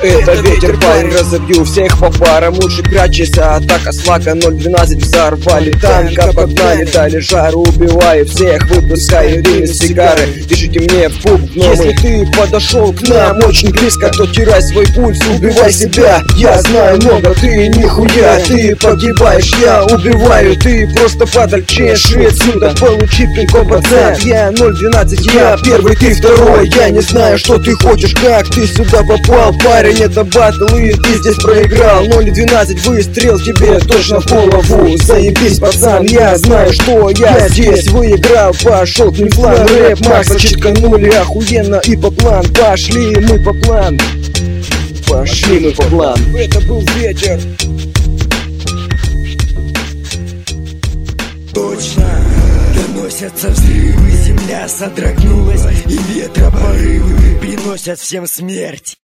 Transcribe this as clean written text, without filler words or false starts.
Это ветер, парень, разобью всех по парам. Лучше прячься, атака слага 012 взорвали танк, обогнали, дали жару, убиваю всех, выпускаю дым из сигары. Пишите мне в пуп, если ты подошел к нам очень близко, то теряй свой пульс, убивай себя. Я знаю много, ты нихуя, ты погибаешь, я убиваю, ты просто падаль, чеши отсюда, получи пинком пацан. Я 012, я первый, ты второй, я не знаю, что ты хочешь, как ты сюда попал, парень, это батл и ты здесь проиграл. 012 выстрел тебе точно в голову, заебись, пацан, я знаю, что я здесь выиграл. Пошел к флан, рэп Макса читканули охуенно и по план. Пошли мы по план, пошли мы по план. Это был ветер. Точно доносятся взрывы, земля содрогнулась, и ветропорывы приносят всем смерть.